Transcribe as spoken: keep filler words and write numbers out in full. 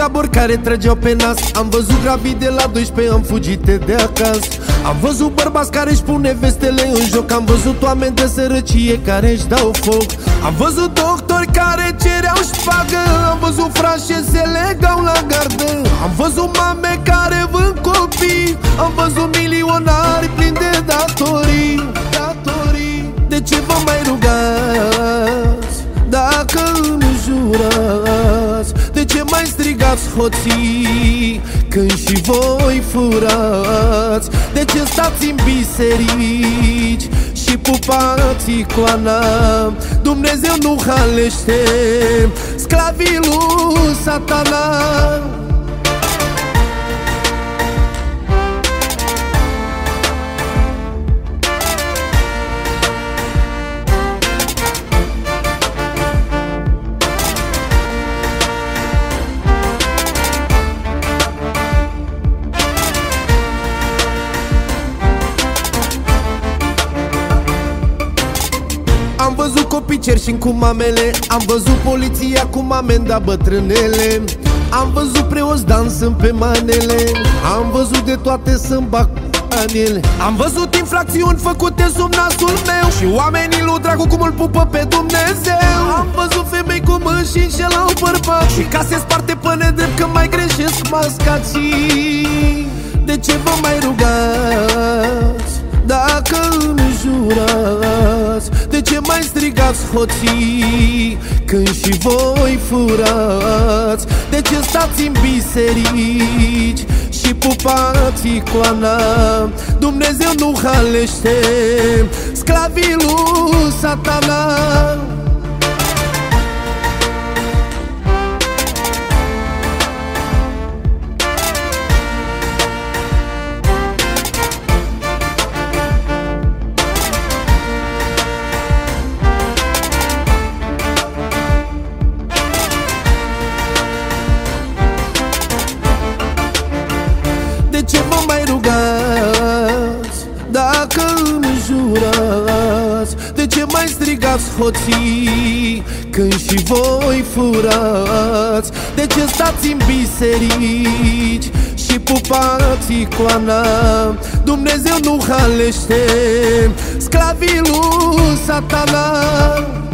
cabori care trăgeau pe nas. Am văzut gravide la doisprezece, am fugit de acasă. Am văzut bărbați care își pun nevestele în joc. Am văzut oameni de sărăcie care își dau foc. Am văzut doctori care cereau șpagă. Am văzut frați ce se legau la gardă. Am văzut mame care vând copii. Am văzut milionari plini de datorii. Datorii. De ce vă mai rugați dacă îmi jurați? De ce mai strigați hoții când și voi furați? De ce stați în biserici și pupați icoana? Dumnezeu nu halește sclavii lui Satana. Am văzut copii cerșind cu mamele. Am văzut poliția cum amenda bătrânele. Am văzut preoți dansând pe manele. Am văzut de toate să-mi bag anele. Am văzut infracțiuni făcute sub nasul meu și oamenii lui Dragu cum îl pupă pe Dumnezeu. Am văzut femei cum își înșelau bărbați și case sparte pe nedrept când mai greșesc mascații. De ce vă mai rugați dacă îmi jurați? De ce mai strigați hoții când și voi furați? De ce stați în biserici și pupați icoana? Dumnezeu nu halește sclavii lui Satana. De ce vă mai rugați dacă îmi jurați? De ce mai strigați hoții când și voi furați? De ce stați în biserici și pupați icoana? Dumnezeu nu halește sclavii lui Satana.